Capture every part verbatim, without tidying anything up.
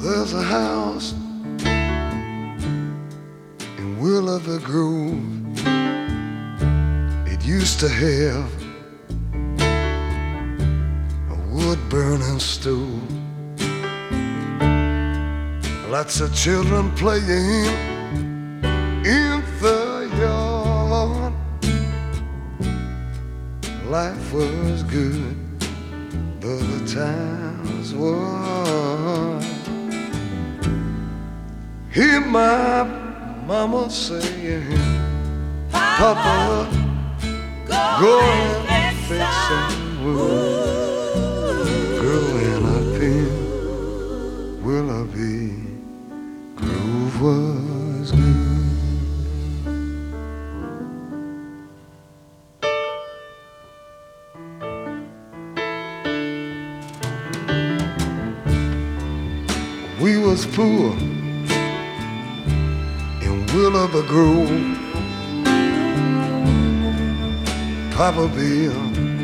There's a house in Willoughby Grove. It used to have a wood-burning stove. Lots of children playing in the yard. Life was good, but the times were. Hear my mama saying, Papa, go and fix some wood. Growing up in Willoughby Grove was good. We was poor in Willoughby Grove. Papa Bill,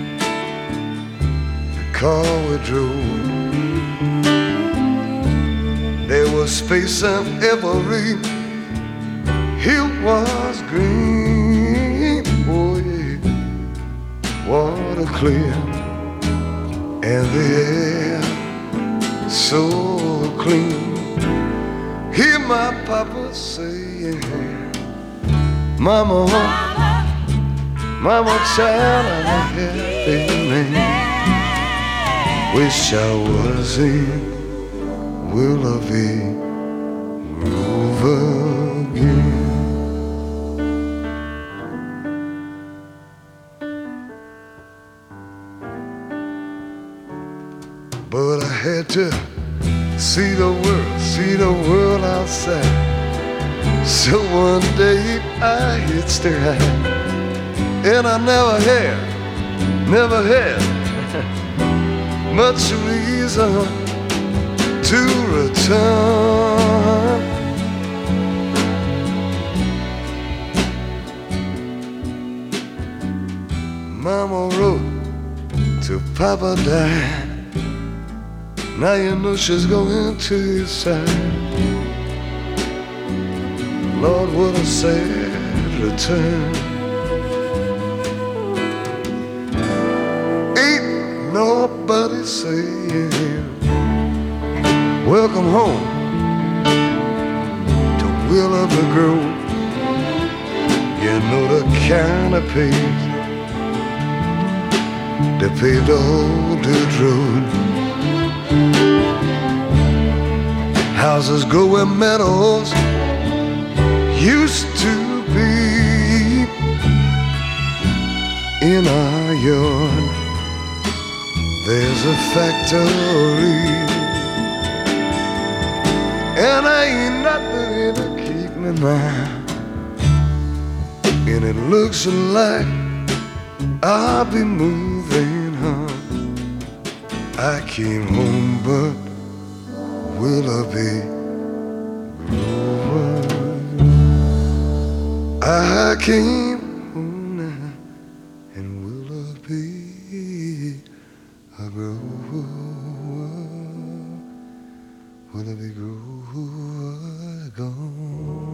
the car we drove. There was space and every hill was green. Oh yeah, water clear and the air so clean. Hear my papa saying, Mama, Mama, child, I'm a happy man. Wish I was in Willoughby Grove again. But I had to see the world, see the world outside. So one day I hitched a ride, and I never had, never had much reason to return. Mama wrote to Papa died. Now you know she's going to his side. Lord, what a sad return. Ain't nobody saying welcome home to Willoughby Grove. You know the kind of pace they paved the whole dirt road. Houses grow where meadows used to be. In our yard there's a factory, and ain't nothing to keep me now. And it looks like I'll be moving home. I came home, but Willoughby Grove. I came home now, and Willoughby Grove, Willoughby Grove gone.